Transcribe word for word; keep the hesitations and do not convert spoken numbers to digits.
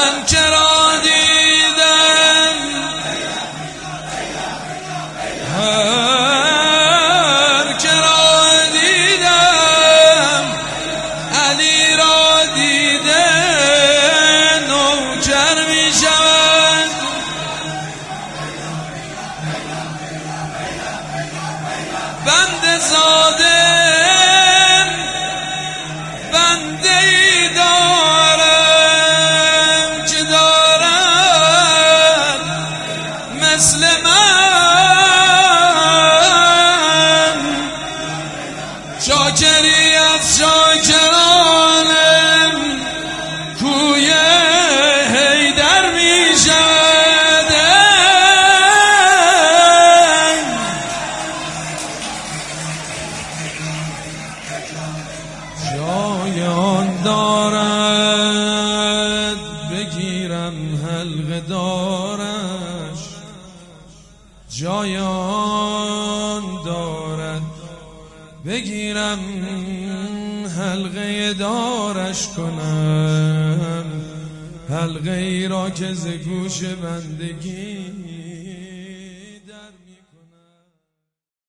چرا دیدم هر چرا دیدم علی را دیده نوکر می شود بنده زاده بنده ای دارم که دارم مثل من شاکری از شاکرانم کوی حیدر می شود جایان دارد بگیرم حلقه دارش جایان دارد بگیرم حلقه دارش کنم حلقه ای را که ز گوش بندگی